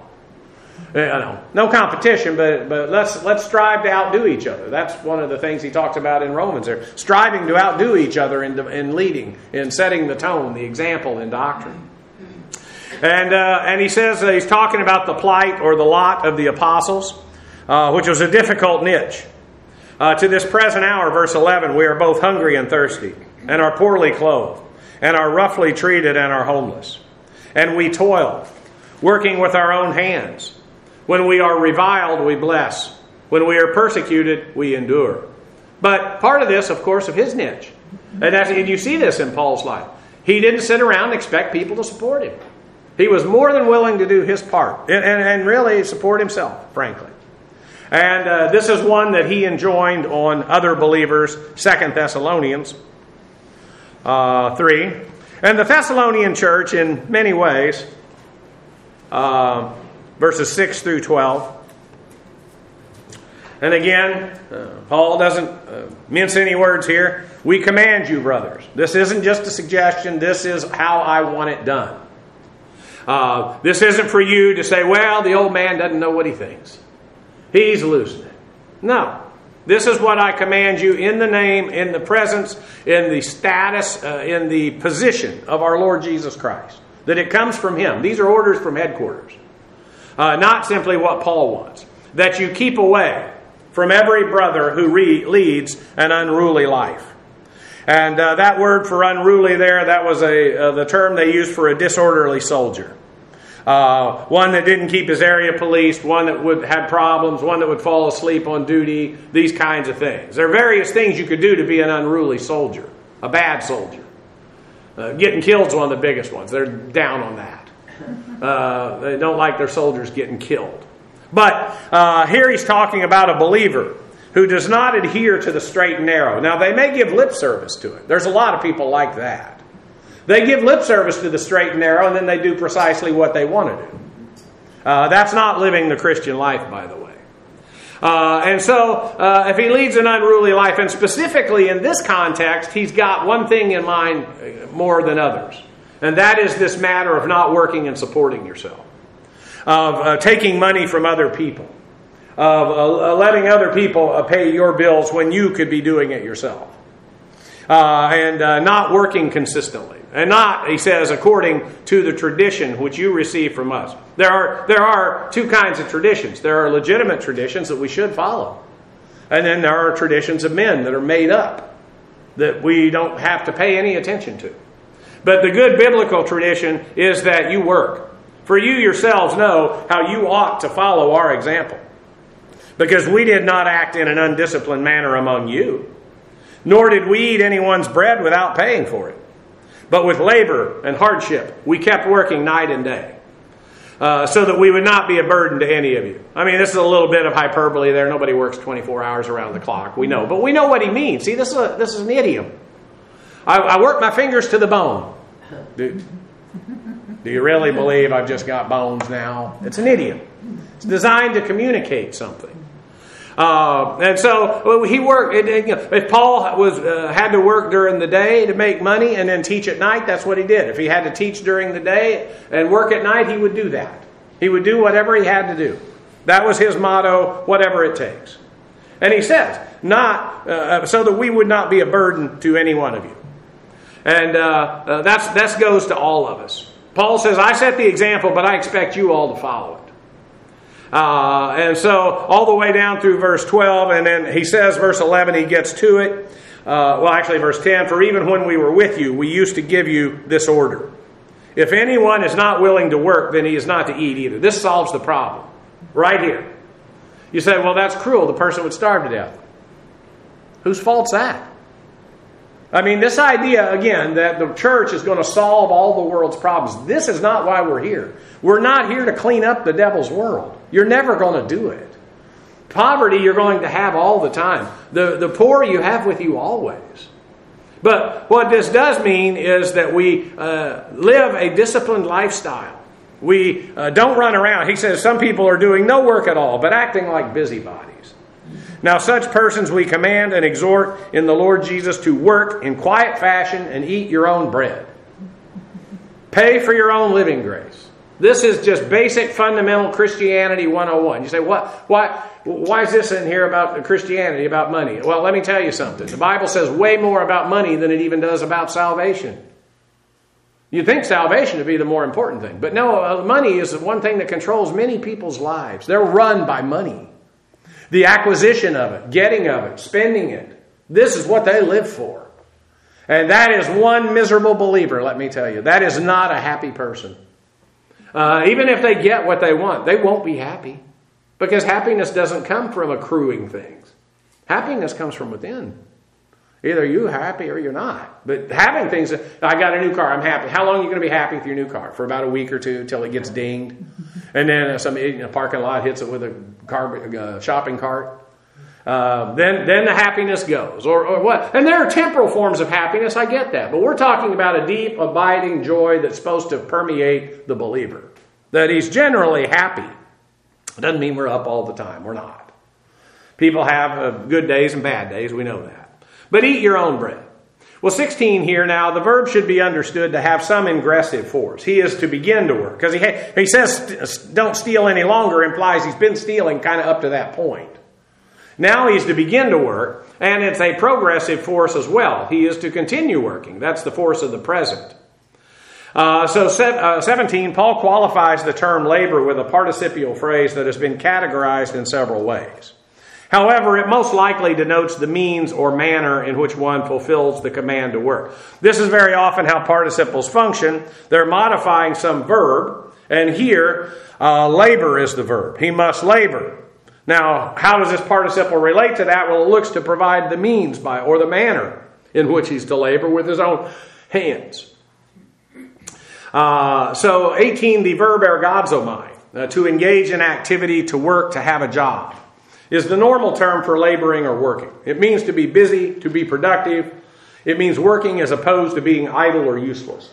No competition, but let's strive to outdo each other. That's one of the things he talks about in Romans there. Striving to outdo each other in leading, in setting the tone, the example in doctrine. And he says that he's talking about the plight or the lot of the apostles, which was a difficult niche. To this present hour, verse 11, we are both hungry and thirsty, and are poorly clothed, and are roughly treated, and are homeless. And we toil, working with our own hands. When we are reviled, we bless. When we are persecuted, we endure. But part of this, of course, of his niche. And you see this in Paul's life. He didn't sit around and expect people to support him. He was more than willing to do his part. And really support himself, frankly. And this is one that he enjoined on other believers, 2 Thessalonians 3. And the Thessalonian church, in many ways, verses 6 through 12. And again, Paul doesn't mince any words here. We command you, brothers. This isn't just a suggestion. This is how I want it done. This isn't for you to say, well, the old man doesn't know what he thinks. He's losing it. No. This is what I command you in the name, in the presence, in the status, in the position of our Lord Jesus Christ. That it comes from him. These are orders from headquarters. Not simply what Paul wants. That you keep away from every brother who leads an unruly life. And that word for unruly there, that was the term they used for a disorderly soldier. One that didn't keep his area policed, one that would have problems, one that would fall asleep on duty, these kinds of things. There are various things you could do to be an unruly soldier, a bad soldier. Getting killed is one of the biggest ones. They're down on that. They don't like their soldiers getting killed. But here he's talking about a believer who does not adhere to the straight and narrow. Now, they may give lip service to it. There's a lot of people like that. They give lip service to the straight and narrow, and then they do precisely what they want to do. That's not living the Christian life, by the way. And so, if he leads an unruly life, and specifically in this context, he's got one thing in mind more than others. And that is this matter of not working and supporting yourself. Of taking money from other people. Of letting other people pay your bills when you could be doing it yourself. And not working consistently. And not, he says, according to the tradition which you receive from us. There are two kinds of traditions. There are legitimate traditions that we should follow. And then there are traditions of men that are made up that we don't have to pay any attention to. But the good biblical tradition is that you work. For you yourselves know how you ought to follow our example. Because we did not act in an undisciplined manner among you. Nor did we eat anyone's bread without paying for it. But with labor and hardship, we kept working night and day. So that we would not be a burden to any of you. I mean, this is a little bit of hyperbole there. Nobody works 24 hours around the clock. We know. But we know what he means. See, this is an idiom. I work my fingers to the bone. Do you really believe I've just got bones now? It's an idiom. It's designed to communicate something. And so he worked. If Paul had to work during the day to make money and then teach at night, that's what he did. If he had to teach during the day and work at night, he would do that. He would do whatever he had to do. That was his motto, whatever it takes. And he says, not so that we would not be a burden to any one of you. And that goes to all of us. Paul says, I set the example, but I expect you all to follow it. And so all the way down through verse 12, and then he says, verse 11, he gets to it. Actually, verse 10, for even when we were with you, we used to give you this order. If anyone is not willing to work, then he is not to eat either. This solves the problem. Right here. You say, well, that's cruel. The person would starve to death. Whose fault's that? I mean, this idea, again, that the church is going to solve all the world's problems. This is not why we're here. We're not here to clean up the devil's world. You're never going to do it. Poverty you're going to have all the time. The poor you have with you always. But what this does mean is that we live a disciplined lifestyle. We don't run around. He says some people are doing no work at all, but acting like busybodies. Now such persons we command and exhort in the Lord Jesus to work in quiet fashion and eat your own bread. Pay for your own living grace. This is just basic fundamental Christianity 101. You say, why is this in here about Christianity, about money? Well, let me tell you something. The Bible says way more about money than it even does about salvation. You'd think salvation would be the more important thing. But no, money is the one thing that controls many people's lives. They're run by money. The acquisition of it, getting of it, spending it. This is what they live for. And that is one miserable believer, let me tell you. That is not a happy person. Even if they get what they want, they won't be happy. Because happiness doesn't come from accruing things. Happiness comes from within. Either you're happy or you're not. But having things, I got a new car, I'm happy. How long are you going to be happy with your new car? For about a week or two till it gets dinged. And then some idiot in a parking lot hits it with a shopping cart. Then the happiness goes. Or what? And there are temporal forms of happiness, I get that. But we're talking about a deep, abiding joy that's supposed to permeate the believer. That he's generally happy. It doesn't mean we're up all the time. We're not. People have good days and bad days. We know that. But eat your own bread. Well, 16 here now, the verb should be understood to have some ingressive force. He is to begin to work. Because he says don't steal any longer implies he's been stealing kind of up to that point. Now he's to begin to work, and it's a progressive force as well. He is to continue working. That's the force of the present. 17, Paul qualifies the term labor with a participial phrase that has been categorized in several ways. However, it most likely denotes the means or manner in which one fulfills the command to work. This is very often how participles function. They're modifying some verb, and here, labor is the verb. He must labor. Now, how does this participle relate to that? Well, it looks to provide the means by, or the manner in which he's to labor with his own hands. So 18, the verb ergazomai, to engage in activity, to work, to have a job, is the normal term for laboring or working. It means to be busy, to be productive. It means working as opposed to being idle or useless.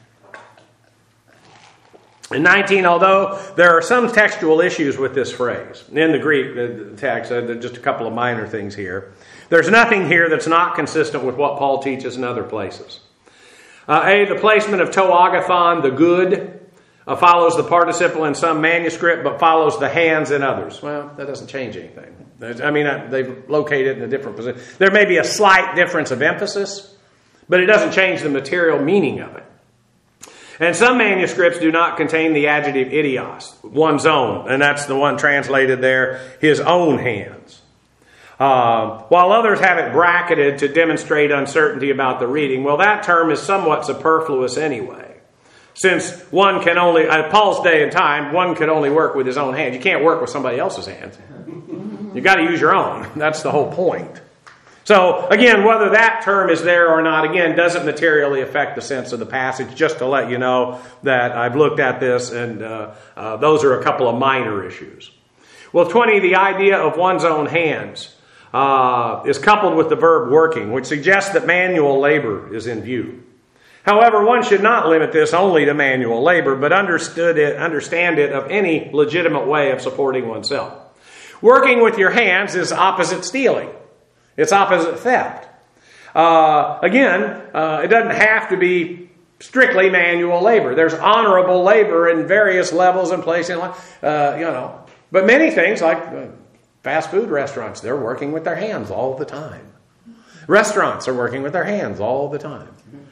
In 19, although there are some textual issues with this phrase, in the Greek the text, just a couple of minor things here, there's nothing here that's not consistent with what Paul teaches in other places. The placement of to agathon, the good, follows the participle in some manuscript, but follows the hands in others. Well, that doesn't change anything. I mean, they've located it in a different position. There may be a slight difference of emphasis, but it doesn't change the material meaning of it. And some manuscripts do not contain the adjective idios, one's own, and that's the one translated there, his own hands. While others have it bracketed to demonstrate uncertainty about the reading, well, that term is somewhat superfluous anyway. Since one can only, at Paul's day and time, one could only work with his own hands. You can't work with somebody else's hands. You've got to use your own. That's the whole point. So, again, whether that term is there or not, again, doesn't materially affect the sense of the passage, just to let you know that I've looked at this, and those are a couple of minor issues. Well, 20, the idea of one's own hands is coupled with the verb working, which suggests that manual labor is in view. However, one should not limit this only to manual labor, but understand it of any legitimate way of supporting oneself. Working with your hands is opposite stealing. It's opposite theft. It doesn't have to be strictly manual labor. There's honorable labor in various levels and places in life, But many things, like fast food restaurants, they're working with their hands all the time. Restaurants are working with their hands all the time.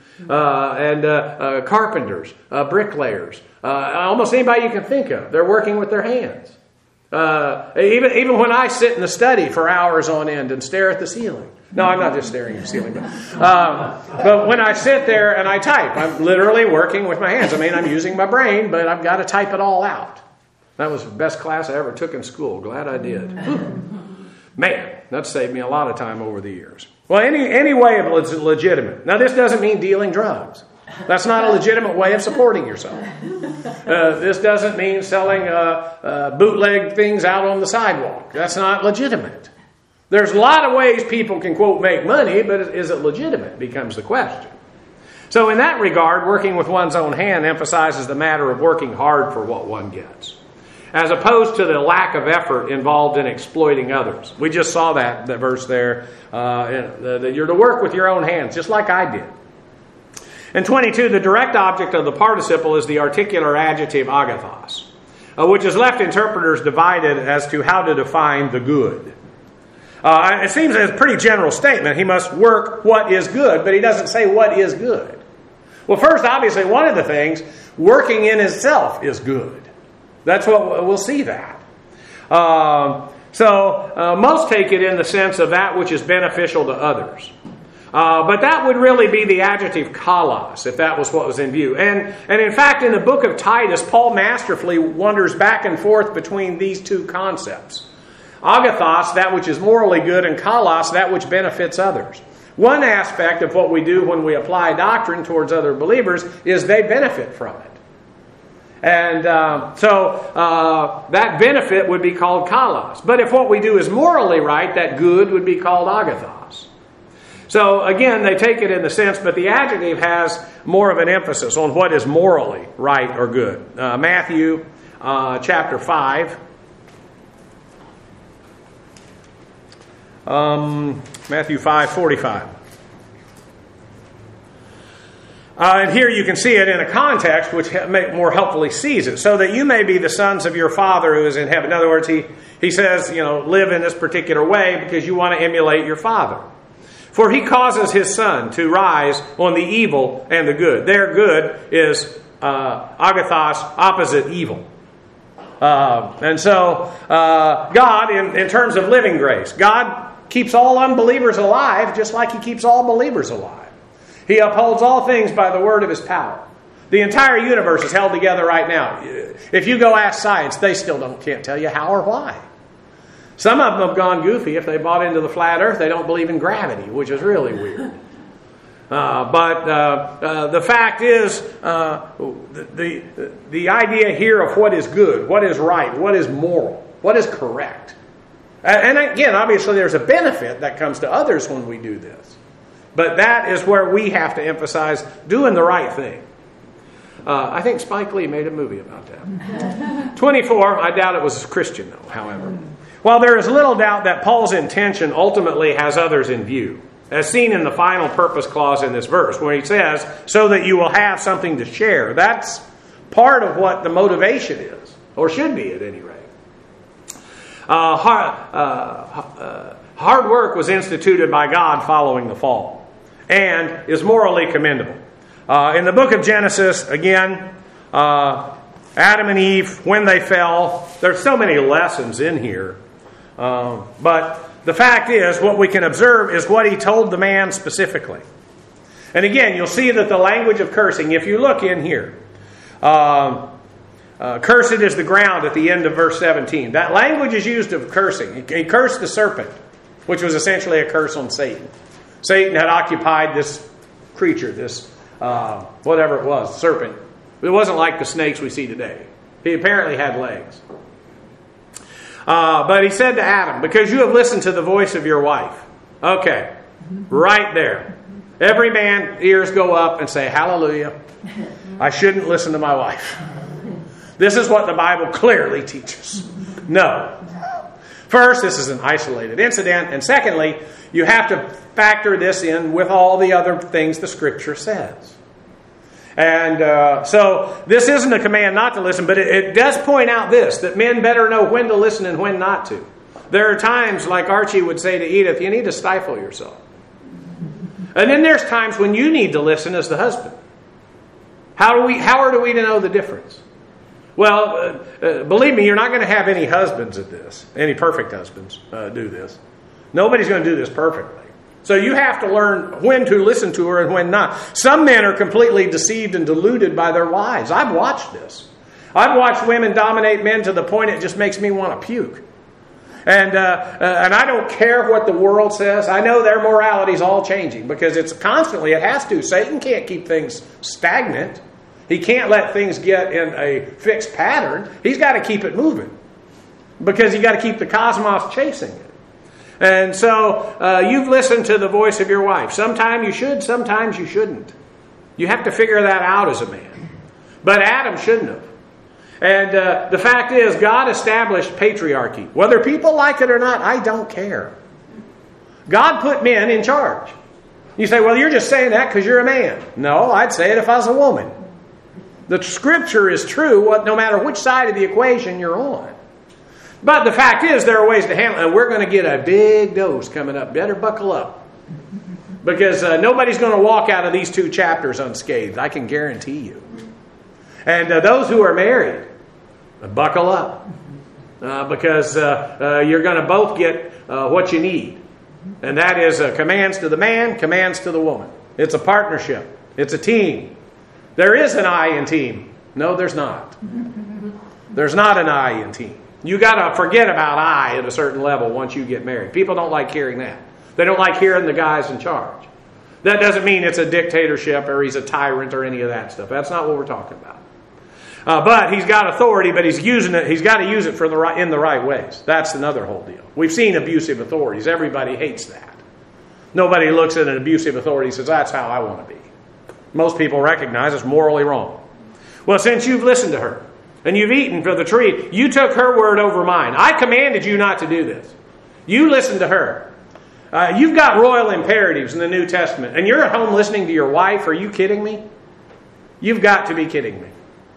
Carpenters, bricklayers, almost anybody you can think of, they're working with their hands. Even when I sit in the study for hours on end and stare at the ceiling. No, I'm not just staring at the ceiling. But when I sit there and I type, I'm literally working with my hands. I mean, I'm using my brain, but I've got to type it all out. That was the best class I ever took in school. Glad I did. Man, that saved me a lot of time over the years. Well, any way of legitimate. Now, this doesn't mean dealing drugs. That's not a legitimate way of supporting yourself. This doesn't mean selling bootleg things out on the sidewalk. That's not legitimate. There's a lot of ways people can, quote, make money, but is it legitimate becomes the question. So in that regard, working with one's own hand emphasizes the matter of working hard for what one gets, as opposed to the lack of effort involved in exploiting others. We just saw that verse there. That you're to work with your own hands, just like I did. And 22, the direct object of the participle is the articular adjective agathos, which has left interpreters divided as to how to define the good. It seems as a pretty general statement. He must work what is good, but he doesn't say what is good. Well, first, obviously, one of the things, working in itself is good. That's what we'll see that. Most take it in the sense of that which is beneficial to others. But that would really be the adjective kalos, if that was what was in view. And in fact, in the book of Titus, Paul masterfully wanders back and forth between these two concepts. Agathos, that which is morally good, and kalos, that which benefits others. One aspect of what we do when we apply doctrine towards other believers is they benefit from it. And that benefit would be called kalos. But if what we do is morally right, that good would be called agathos. So again, they take it in the sense, but the adjective has more of an emphasis on what is morally right or good. Matthew chapter 5. Matthew 5:45. And here you can see it in a context which more helpfully sees it. So that you may be the sons of your Father who is in heaven. In other words, he says, live in this particular way because you want to emulate your Father. For he causes his sun to rise on the evil and the good. Their good is agathos, opposite evil. God, in terms of living grace, God keeps all unbelievers alive just like he keeps all believers alive. He upholds all things by the word of his power. The entire universe is held together right now. If you go ask science, they still can't tell you how or why. Some of them have gone goofy. If they bought into the flat earth, they don't believe in gravity, which is really weird. But the fact is, the idea here of what is good, what is right, what is moral, what is correct. And again, obviously there's a benefit that comes to others when we do this. But that is where we have to emphasize doing the right thing. I think Spike Lee made a movie about that. 24, I doubt it was Christian though, however. While there is little doubt that Paul's intention ultimately has others in view, as seen in the final purpose clause in this verse, where he says, so that you will have something to share. That's part of what the motivation is, or should be at any rate. Hard work was instituted by God following the fall, and is morally commendable. In the book of Genesis, again, Adam and Eve, when they fell, there's so many lessons in here. But the fact is, what we can observe is what he told the man specifically. And again, you'll see that the language of cursing, if you look in here, cursed is the ground at the end of verse 17. That language is used of cursing. He cursed the serpent, which was essentially a curse on Satan. Satan had occupied this creature, this whatever it was, serpent. It wasn't like the snakes we see today. He apparently had legs. But he said to Adam, because you have listened to the voice of your wife. Okay, right there. Every man ears go up and say, hallelujah. I shouldn't listen to my wife. This is what the Bible clearly teaches. No. First, this is an isolated incident. And secondly, you have to factor this in with all the other things the Scripture says. And so this isn't a command not to listen, but it does point out this, that men better know when to listen and when not to. There are times, like Archie would say to Edith, you need to stifle yourself. And then there's times when you need to listen as the husband. How are we to know the difference? Well, believe me, you're not going to have any husbands at this, any perfect husbands do this. Nobody's going to do this perfectly. So you have to learn when to listen to her and when not. Some men are completely deceived and deluded by their wives. I've watched this. I've watched women dominate men to the point it just makes me want to puke. And I don't care what the world says. I know their morality is all changing because it's constantly, it has to. Satan can't keep things stagnant. He can't let things get in a fixed pattern. He's got to keep it moving because you got to keep the cosmos chasing it. And so you've listened to the voice of your wife. Sometimes you should, sometimes you shouldn't. You have to figure that out as a man. But Adam shouldn't have. And the fact is, God established patriarchy. Whether people like it or not, I don't care. God put men in charge. You say, well, you're just saying that because you're a man. No, I'd say it if I was a woman. The Scripture is true no matter which side of the equation you're on. But the fact is, there are ways to handle it. And we're going to get a big dose coming up. Better buckle up. Because nobody's going to walk out of these 2 chapters unscathed. I can guarantee you. And those who are married, buckle up. Because you're going to both get what you need. And that is commands to the man, commands to the woman. It's a partnership. It's a team. There is an I in team. No, there's not. There's not an I in team. You got to forget about I at a certain level once you get married. People don't like hearing that. They don't like hearing the guy's in charge. That doesn't mean it's a dictatorship or he's a tyrant or any of that stuff. That's not what we're talking about. But he's got authority, but he's using it. He's got to use it in the right ways. That's another whole deal. We've seen abusive authorities. Everybody hates that. Nobody looks at an abusive authority and says, that's how I want to be. Most people recognize it's morally wrong. Well, since you've listened to her, and you've eaten from the tree, you took her word over mine. I commanded you not to do this. You listened to her. You've got royal imperatives in the New Testament, and you're at home listening to your wife. Are you kidding me? You've got to be kidding me.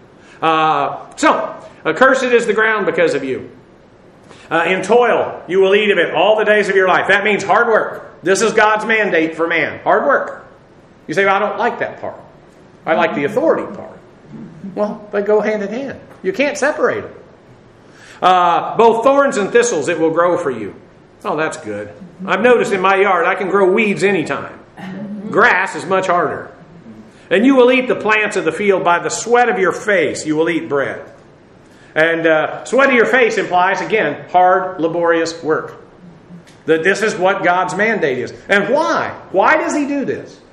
So, cursed is the ground because of you. In toil, you will eat of it all the days of your life. That means hard work. This is God's mandate for man. Hard work. You say, well, I don't like that part. I like the authority part. Well, they go hand in hand. You can't separate them. Both thorns and thistles it will grow for you. Oh, that's good. I've noticed in my yard I can grow weeds anytime. Grass is much harder. And you will eat the plants of the field. By the sweat of your face you will eat bread. And sweat of your face implies, again, hard, laborious work. That this is what God's mandate is. And why? Why does he do this?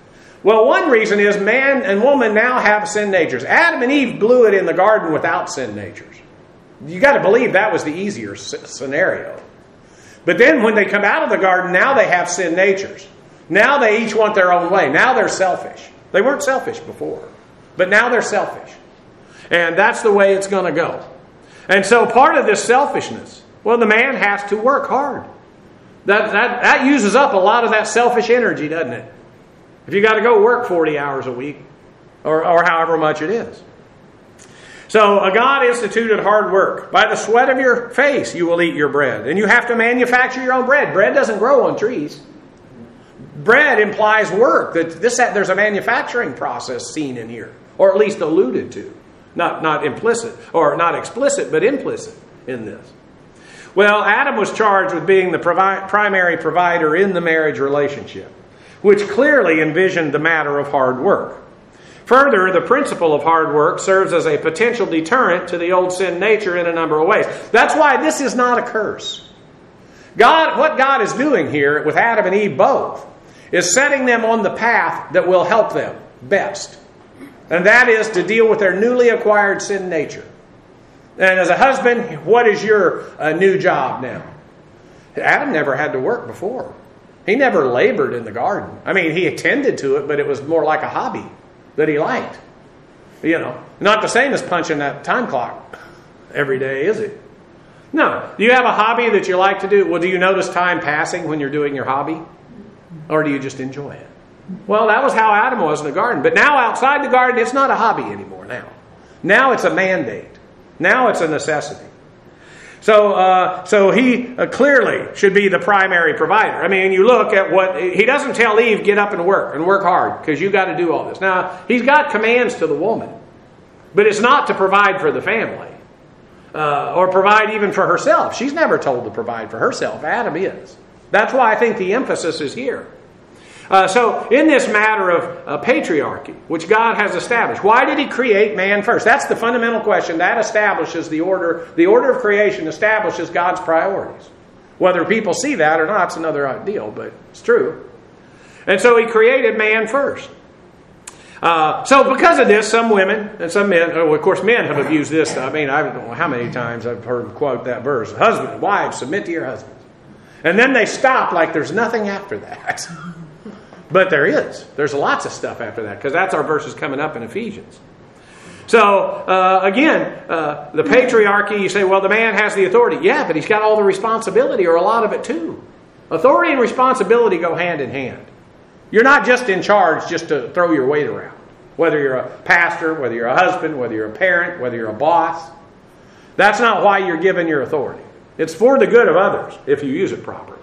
Well, one reason is man and woman now have sin natures. Adam and Eve blew it in the garden without sin natures. You got to believe that was the easier scenario. But then when they come out of the garden, now they have sin natures. Now they each want their own way. Now they're selfish. They weren't selfish before, but now they're selfish. And that's the way it's going to go. And so part of this selfishness, well, the man has to work hard. That uses up a lot of that selfish energy, doesn't it? If you got to go work 40 hours a week, or however much it is. So God instituted hard work. By the sweat of your face you will eat your bread. And you have to manufacture your own bread. Bread doesn't grow on trees. Bread implies work. There's a manufacturing process seen in here, or at least alluded to. Not implicit, or not explicit, but implicit in this. Well, Adam was charged with being the primary provider in the marriage relationship, which clearly envisioned the matter of hard work. Further, the principle of hard work serves as a potential deterrent to the old sin nature in a number of ways. That's why this is not a curse. What God is doing here with Adam and Eve both is setting them on the path that will help them best. And that is to deal with their newly acquired sin nature. And as a husband, what is your new job now? Adam never had to work before. He never labored in the garden. I mean, he attended to it, but it was more like a hobby that he liked. You know, not the same as punching that time clock every day, is it? No. Do you have a hobby that you like to do? Well, do you notice time passing when you're doing your hobby? Or do you just enjoy it? Well, that was how Adam was in the garden. But now outside the garden, it's not a hobby anymore now. Now it's a mandate. Now it's a necessity. So he clearly should be the primary provider. I mean, you look at what... He doesn't tell Eve, get up and work hard, because you got to do all this. Now, he's got commands to the woman, but it's not to provide for the family, or provide even for herself. She's never told to provide for herself. Adam is. That's why I think the emphasis is here. So in this matter of patriarchy, which God has established, why did he create man first? That's the fundamental question. That establishes the order. The order of creation establishes God's priorities. Whether people see that or not, it's another deal, but it's true. And so he created man first. So because of this, some women and some men, of course men have abused this. I mean, I don't know how many times I've heard them quote that verse. Husband, wives, submit to your husbands. And then they stop like there's nothing after that. But there is. There's lots of stuff after that, because that's our verses coming up in Ephesians. So, again, the patriarchy, you say, well, the man has the authority. Yeah, but he's got all the responsibility, or a lot of it too. Authority and responsibility go hand in hand. You're not just in charge just to throw your weight around. Whether you're a pastor, whether you're a husband, whether you're a parent, whether you're a boss. That's not why you're given your authority. It's for the good of others, if you use it properly.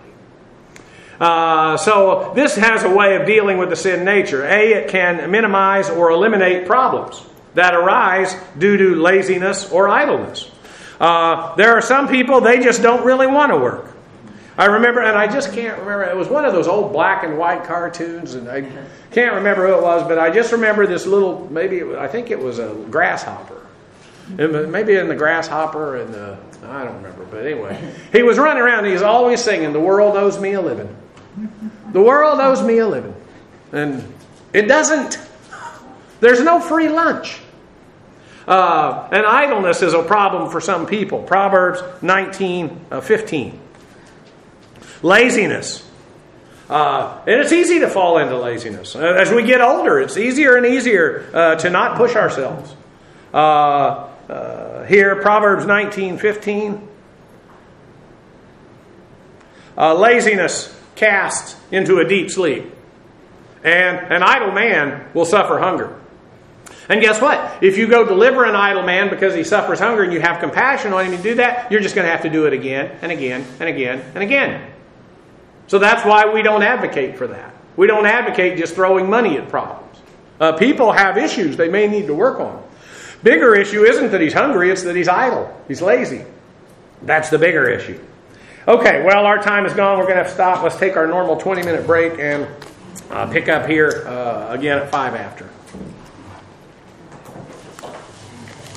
So this has a way of dealing with the sin nature. It can minimize or eliminate problems that arise due to laziness or idleness. There are some people, they just don't really want to work. I remember, and I just can't remember, it was one of those old black and white cartoons, and I can't remember who it was, but I just remember this little, I think it was a grasshopper. Maybe in the grasshopper and I don't remember, but anyway. He was running around and he was always singing, "The world owes me a living. The world owes me a living." And it doesn't. There's no free lunch. And idleness is a problem for some people. Proverbs 19:15. Laziness. And it's easy to fall into laziness. As we get older, it's easier and easier to not push ourselves. Here, Proverbs 19:15. Laziness casts into a deep sleep, and an idle man will suffer hunger. And guess what? If you go deliver an idle man because he suffers hunger and you have compassion on him and do that, you're just going to have to do it again and again and again and again. So that's why we don't advocate for that. We don't advocate just throwing money at problems. People have issues they may need to work on. Bigger issue isn't that he's hungry, it's that he's idle. He's lazy. That's the bigger issue. Okay, well, our time is gone. We're going to have to stop. Let's take our normal 20-minute break and pick up here again at 5 after.